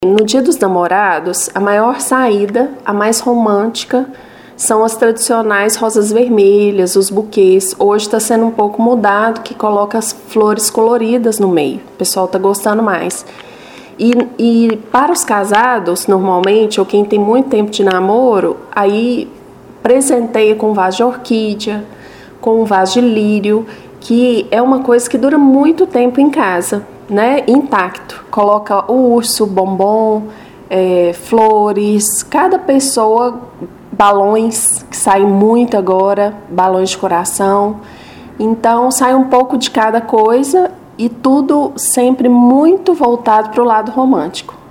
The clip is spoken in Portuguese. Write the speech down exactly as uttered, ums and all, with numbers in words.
No Dia dos Namorados, a maior saída, a mais romântica, são as tradicionais rosas vermelhas, os buquês. Hoje está sendo um pouco mudado, que coloca as flores coloridas no meio. O pessoal está gostando mais. E, e para os casados, normalmente, ou quem tem muito tempo de namoro, aí presenteia com vaso de orquídea, com vaso de lírio, que é uma coisa que dura muito tempo em casa, né? Intacto. Coloca o urso, bombom, é, flores, cada pessoa, balões, que saem muito agora, balões de coração. Então sai um pouco de cada coisa e tudo sempre muito voltado para o lado romântico.